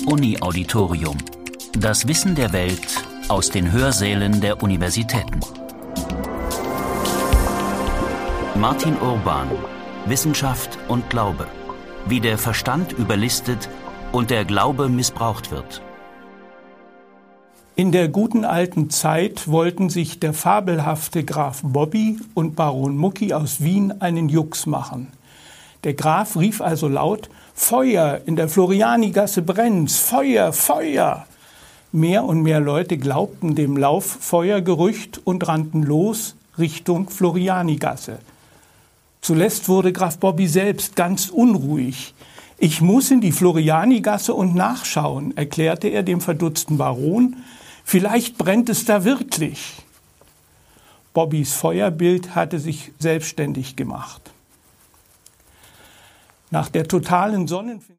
Uni-Auditorium. Das Wissen der Welt aus den Hörsälen der Universitäten. Martin Urban, Wissenschaft und Glaube. Wie der Verstand überlistet und der Glaube missbraucht wird. In der guten alten Zeit wollten sich der fabelhafte Graf Bobby und Baron Mucki aus Wien einen Jux machen. Der Graf rief also laut: »Feuer, in der Florianigasse brennt's! Feuer, Feuer!« Mehr und mehr Leute glaubten dem Lauffeuergerücht und rannten los Richtung Florianigasse. Zuletzt wurde Graf Bobby selbst ganz unruhig. »Ich muss in die Florianigasse und nachschauen«, erklärte er dem verdutzten Baron. »Vielleicht brennt es da wirklich.« Bobbys Feuerbild hatte sich selbstständig gemacht. Nach der totalen Sonnenfinsternis